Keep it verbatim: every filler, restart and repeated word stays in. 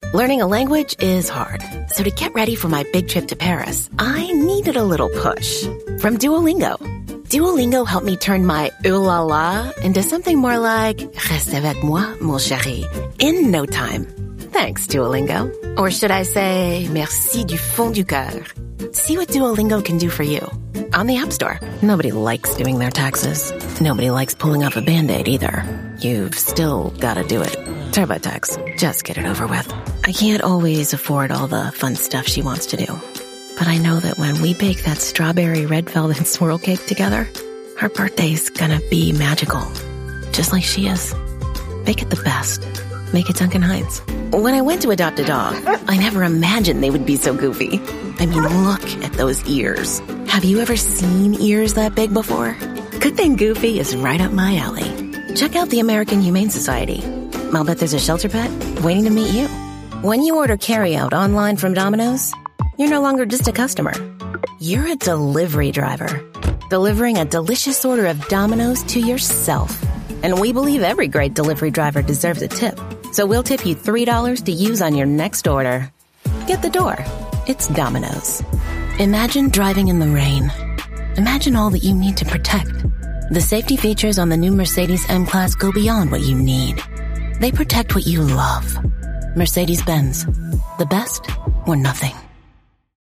Learning a language is hard, so to get ready for my big trip to Paris, I needed a little push from Duolingo. Duolingo helped me turn my ooh la la into something more like reste avec moi, mon chéri, in no time. Thanks, Duolingo. Or should I say, merci du fond du cœur. See what Duolingo can do for you on the App Store. Nobody likes doing their taxes. Nobody likes pulling off a Band-Aid either. You've still gotta do it. TurboTax. Just get it over with. I can't always afford all the fun stuff she wants to do. But I know that when we bake that strawberry red velvet swirl cake together, her birthday's gonna be magical. Just like she is. Make it the best. Make it Duncan Hines. When I went to adopt a dog, I never imagined they would be so goofy. I mean, look at those ears. Have you ever seen ears that big before? Good thing Goofy is right up my alley. Check out the American Humane Society. I'll bet there's a shelter pet waiting to meet you. When you order carryout online from Domino's, you're no longer just a customer. You're a delivery driver, delivering a delicious order of Domino's to yourself. And we believe every great delivery driver deserves a tip. So we'll tip you three dollars to use on your next order. Get the door. It's Domino's. Imagine driving in the rain. Imagine all that you need to protect. The safety features on the new Mercedes M-Class go beyond what you need. They protect what you love. Mercedes-Benz. The best or nothing.